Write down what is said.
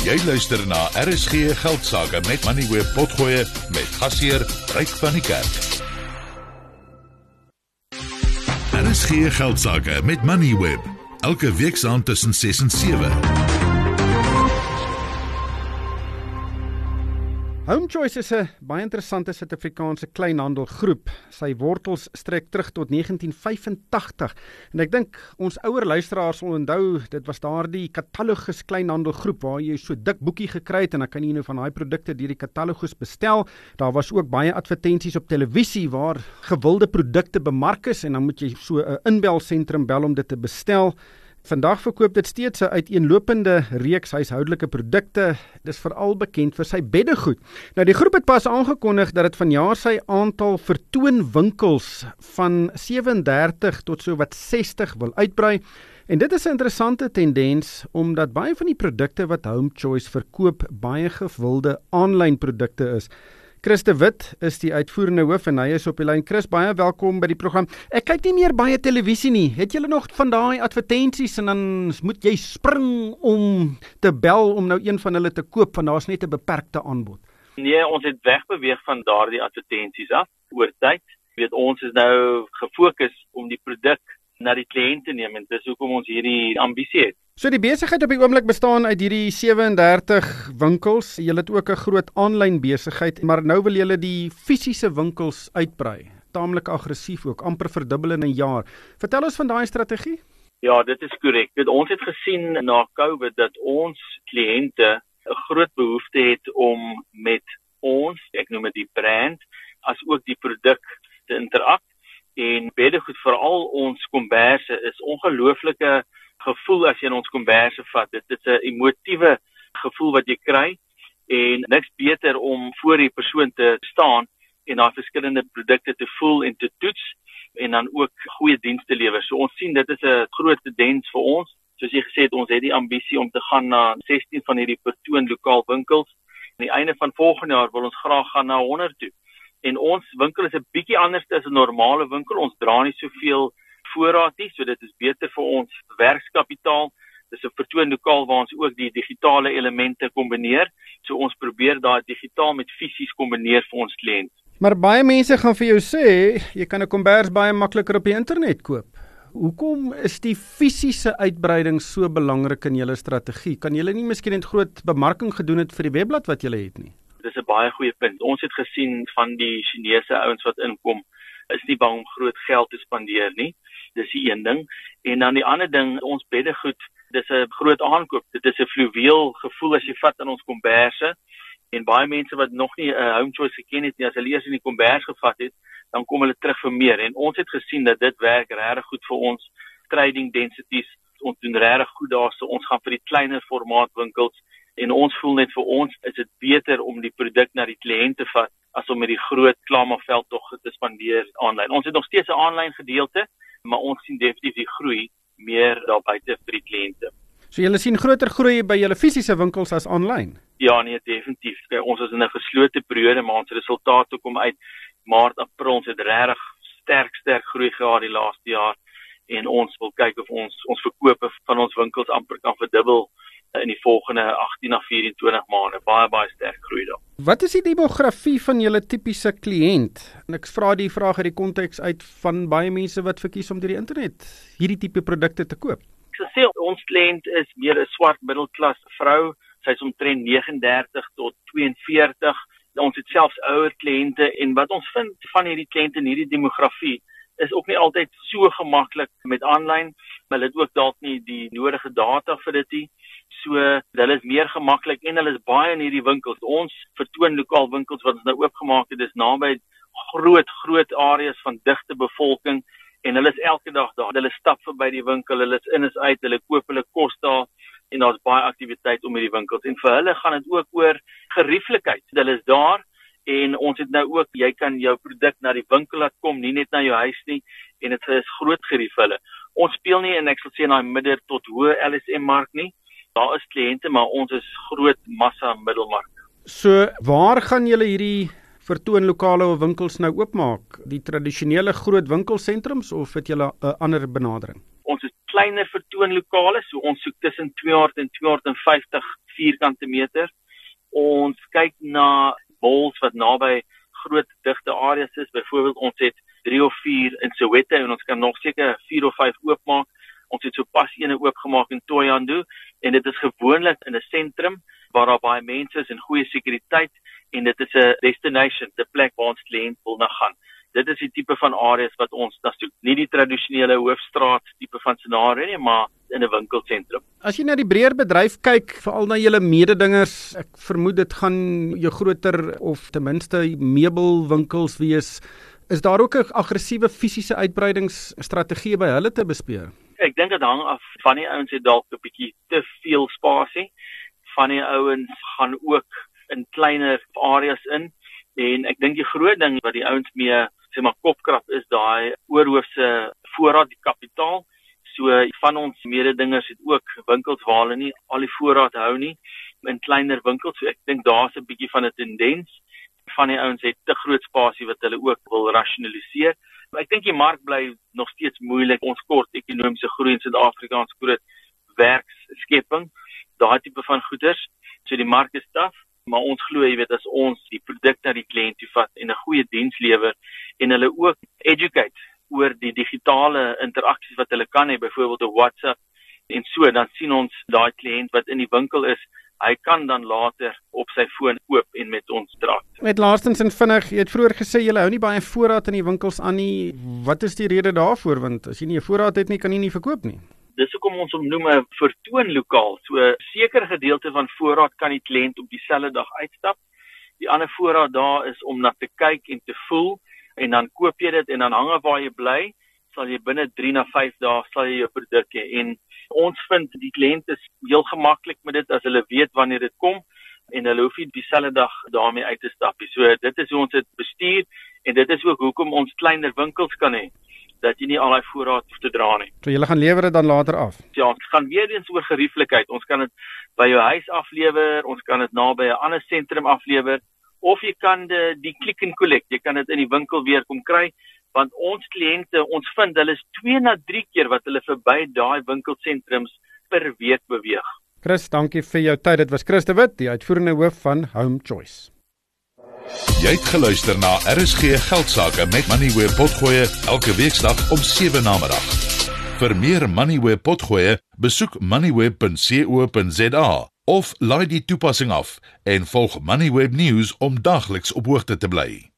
Jy luister na RSG Geldsaake met Moneyweb Potgoe met gasheer Ryk van die Kerk. RSG Geldsaake met Moneyweb. Elke weeksaand tussen 6 en 7. HomeChoice is 'n baie interessante Suid-Afrikaanse kleinhandelgroep. Sy wortels strek terug tot 1985. En ek dink ons ouer luisteraars sal onthou, dit was daardie katalogus kleinhandelgroep waar jy so dik boekie gekry het en dan kan jy nou van daai produkte deur die katalogus bestel. Daar was ook baie advertensies op televisie waar gewilde produkte bemark is en dan moet jy so 'n inbelsentrum bel om dit te bestel. Vandag verkoop dit steeds 'n uiteenlopende reeks huishoudelike produkte. Dis veral bekend vir sy beddegoed. Nou die groep het pas aangekondig dat dit vanjaar sy aantal vertoonwinkels van 37 tot so wat 60 wil uitbrei. En dit is 'n interessante tendens omdat baie van die produkte wat HomeChoice verkoop baie gewilde aanlyn produkte is. Chris de Wit is die uitvoerende hoof en hy is op die lyn. Chris, baie welkom by die program. Ek kyk nie meer baie televisie nie. Het julle nog van daai advertensies en dan moet jy spring om te bel om nou een van hulle te koop want daar's net 'n beperkte aanbod? Nee, ons het wegbeweeg van daardie advertensies af oor tyd. Jy weet, ons is nou gefokus om die produk na die kliënt te neem en dis hoekom ons hierdie ambisie het. So die besigheid op die oomblik bestaan uit hierdie 37 winkels. Julle het ook 'n groot aanlyn besigheid, maar nou wil julle die fisiese winkels uitbrei. Taamlik aggressief ook, amper verdubbel in 'n jaar. Vertel ons van daai strategie. Ja, dit is korrek. Ons het gesien na COVID dat ons kliënte 'n groot behoefte het om met ons, ek noem dit die brand, as ook die produk te interak. En beddegoed, veral ons komberse, is ongelooflike gevoel as jy in ons komberse vat. Dit is 'n emotiewe gevoel wat jy kry en niks beter om voor die persoon te staan en daar verskillende produkte te voel en te toets en dan ook goeie dienste lewer. So ons sien dit is 'n groot tendens vir ons. Soos jy gesê het, ons het die ambisie om te gaan na 16 van hierdie vertoon lokaal winkels. Aan die einde van volgende jaar wil ons graag gaan na 100 toe. En ons winkel is 'n bietjie anders as 'n normale winkel. Ons dra nie soveel voorraad nie, so dit is beter vir ons werkskapitaal. Dis 'n vertoonlokaal waar ons ook die digitale elemente kombineer. So ons probeer daai digitaal met fisies kombineer vir ons kliënt. Maar baie mense gaan vir jou sê, jy kan 'n kombers baie makliker op die internet koop. Hoekom is die fisiese uitbreiding so belangrik in julle strategie? Kan julle nie miskien net groot bemarking gedoen het vir die webblad wat julle het nie? Dis 'n baie goeie punt. Ons het gesien van die Chinese ouens wat inkom, is nie bang om groot geld te spandeer nie. Dis die een ding. En dan die ander ding, ons beddegoed, dis 'n groot aankoop. Dit is 'n fluweel gevoel as jy vat aan ons komberse. En baie mense wat nog nie 'n HomeChoice geken het nie, as hulle eers in die kombers gevat het, dan kom hulle terug vir meer. En ons het gesien dat dit werk regtig goed vir ons trading densities. Ons doen regtig goed daarso. Ons gaan vir die kleiner formaat winkels. En ons voel net vir ons is dit beter om die produk na die kliënt te vat as om met die groot klammerveldtog te spandeer aanlyn. Ons het nog steeds 'n aanlyn gedeelte, maar ons sien definitief die groei meer daar buite vir die kliënte. So julle sien groter groei by julle fisiese winkels as aanlyn? Ja, nee, definitief. Kijk, ons is in 'n geslote periode, maar ons resultate kom uit Maart, April. Ons het regtig sterk groei gehad die laaste jaar en ons wil kyk of ons verkope van ons winkels amper kan verdubbel in die volgende 18 na 24 maande. Baie sterk groei daar. Wat is die demografie van julle tipiese kliënt? En ek vra die vraag uit die konteks uit van baie mense wat verkies om deur die internet hierdie tipe produkte te koop. Ek sê ons kliënt is meer 'n swart middelklas vrou. Sy is omtrent 39 tot 42. Ons het selfs ouer kliënte en wat ons vind van hierdie kliënte in hierdie demografie is ook nie altyd so gemaklik met aanlyn, maar hulle het ook dalk nie die nodige data vir dit nie. So hulle is meer gemaklik en hulle is baie in hierdie winkels. Ons vertoon lokaal winkels wat ons nou oopgemaak het, dis naby groot areas van digte bevolking en hulle is elke dag daar. Hulle stap verby die winkel, hulle is in is uit, hulle koop hulle kos daar en daar's baie aktiwiteit om hierdie winkels. En vir hulle gaan dit ook oor gerieflikheid. Hulle is daar en ons het nou ook, jy kan jou produk na die winkel laat kom, nie net na jou huis nie en dit is groot gerief vir hulle. Ons speel nie en ek sal sê in daai midden tot hoë LSM mark nie. Daar is kliënte, maar ons is groot massa middelmark. So waar gaan julle hierdie vertoonlokale of winkels nou oopmaak? Die tradisionele groot winkelsentrums of het julle 'n ander benadering? Ons is kleiner vertoonlokale, so ons soek tussen 200 en 250 vierkante meter. Ons kyk na malls wat naby groot digte areas is. Byvoorbeeld ons het 3 of 4 in Soweto en ons kan nog seker 4 of 5 oopmaak. Ons het sopas eene oopgemaak in Thohoyandou en dit is gewoonlik in 'n sentrum waar daar baie mense is en goeie sekuriteit en dit is 'n destination, 'n plek waar ons kliënt wil na gaan. Dit is die tipe van areas wat ons na soek. Nie die tradisionele hoofstraat tipe van scenario nie, maar in 'n winkelsentrum. As jy na die breër bedryf kyk, veral na julle mededingers, ek vermoed dit gaan jou groter of ten minste meubelwinkels wees. Is daar ook 'n aggressiewe fisiese uitbreidingsstrategie by hulle te bespeer? Ek dink dit hang af van die ouens het dalk 'n bietjie te veel spasie. Van die ouens gaan ook in kleiner areas in en ek dink die groot ding wat die ouens mee sê maar kopkrap is daai oorhoofse voorraad, die kapitaal. So van ons mededingers het ook winkels waar hulle nie al die voorraad hou nie in kleiner winkels. So ek dink daar's 'n bietjie van 'n tendens. Van die ouens het te groot spasie wat hulle ook wil rasionaliseer. Maar ek dink die mark bly nog steeds moeilik. Ons kort ekonomiese groei in Suid-Afrika, ons groot werksskepping, daai tipe van goeders. So die mark is taaf, maar ons glo jy weet as ons die produk na die kliënt toe vat en 'n goeie diens lewer en hulle ook educate oor die digitale interaksies wat hulle kan hê, byvoorbeeld op WhatsApp en so, dan sien ons daai kliënt wat in die winkel is, hy kan dan later op sy foon oop en met ons praat. Net laastens en vinnig, jy het vroeër gesê julle hou nie baie voorraad in die winkels aan nie. Wat is die rede daarvoor? Want as jy nie 'n voorraad het nie, kan jy nie verkoop nie. Dis hoekom ons hom noem 'n vertoonlokaal. So 'n sekere gedeelte van voorraad kan die kliënt op dieselfde dag uitstap. Die ander voorraad daar is om na te kyk en te voel en dan koop jy dit en dan hang af waar jy bly, sal jy binne 3 na 5 dae sal jy jou produk hê. En ons vind die kliënt is heel gemaklik met dit as hulle weet wanneer dit kom en hulle hoef nie dieselfde dag daarmee uit te stap nie. So dit is hoe ons dit bestuur en dit is ook hoekom ons kleiner winkels kan hê, dat jy nie al daai voorraad hoef te dra nie. So julle gaan lewer dit dan later af? Ja, ons gaan weer eens oor gerieflikheid. Ons kan dit by jou huis aflewer, ons kan dit naby 'n ander sentrum aflewer of jy kan die click and collect, jy kan dit in die winkel weer kom kry. Want ons kliënte, ons vind hulle is 2 na 3 keer wat hulle verby daai winkelsentrums per week beweeg. Chris, dankie vir jou tyd. Dit was Chris de Wit, die uitvoerende hoof van Home Choice. Jy het geluister na RSG Geldsaake met Moneyweb Potgoe elke weeksdag om 7 namiddag. Vir meer Moneyweb Potgoe, besoek moneyweb.co.za of laai die toepassing af en volg Moneyweb News om dagliks op hoogte te bly.